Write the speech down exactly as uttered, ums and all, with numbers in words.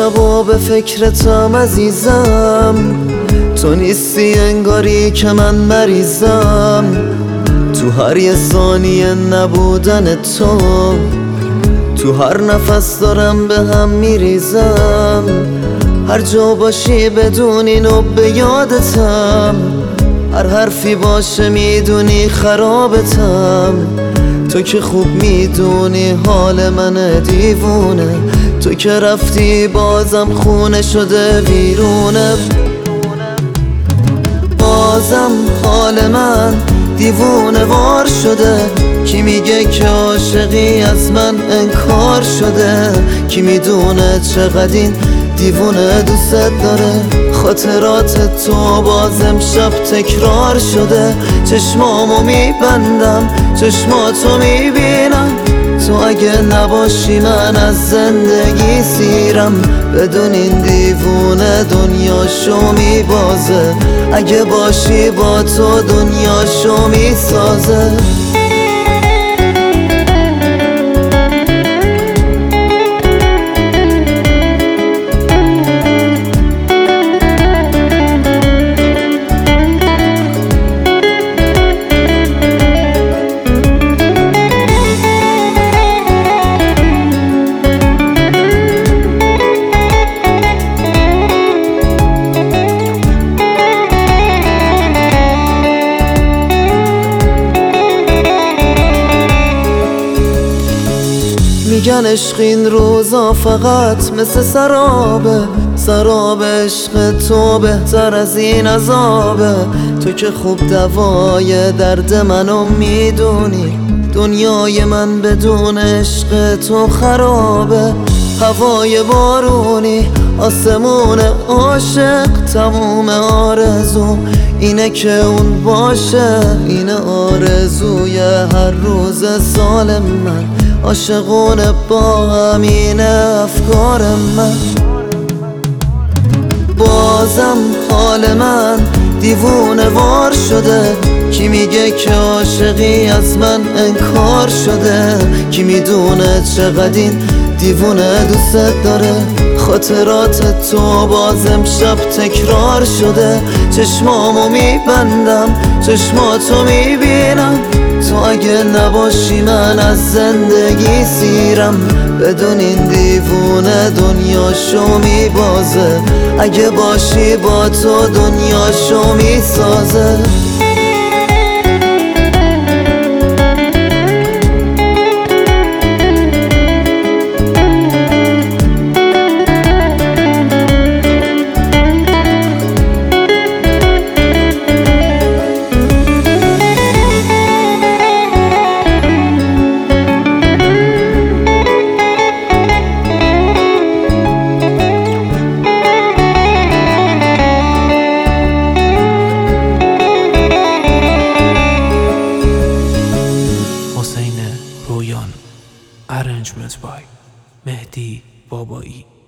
شبا به فکرتم عزیزم، تو نیستی انگاری که من مریضم. تو هر یه ثانیه نبودن تو، تو هر نفس دارم به هم میریزم. هر جا باشی بدون اینو به یادتم، هر حرفی باشه میدونی خرابتم. تو که خوب میدونی حال من دیوونه، تو که رفتی بازم خونه شده ویرونه. بازم حال من دیوونه وار شده، کی میگه که عاشقی از من انکار شده؟ کی میدونه چقدر این دیوونه دوست داره؟ خاطرات تو باز امشب تکرار شده، چشمامو میبندم چشماتو میبینم. تو اگه نباشی من از زندگی سیرم، بدون این دیوونه دنیاشو میبازه. اگه باشی با تو دنیاشو میسازه. میگن عشق این روزا فقط مثل سرابه، سراب عشق تو بهتر از این عذابه. تو که خوب دوای درد منو میدونی، دنیای من بدون عشق تو خرابه. هوای بارونی، آسمون عاشق، تموم آرزو اینه که اون باشه. اینه آرزوی هر روز سال من، عاشقونه با همین افکار من. بازم حال من دیوونه وار شده، کی میگه که عاشقی از من انکار شده؟ کی میدونه چقدر این دیوونه دوست داره؟ خاطرات تو باز امشب تکرار شده، چشمامو میبندم چشماتو میبینم. تو اگه نباشی من از زندگی سیرم، بدون این دیوونه دنیاشو میبازه. اگه باشی با تو دنیاشو میسازه. رویان Arrangement by مهدی بابایی.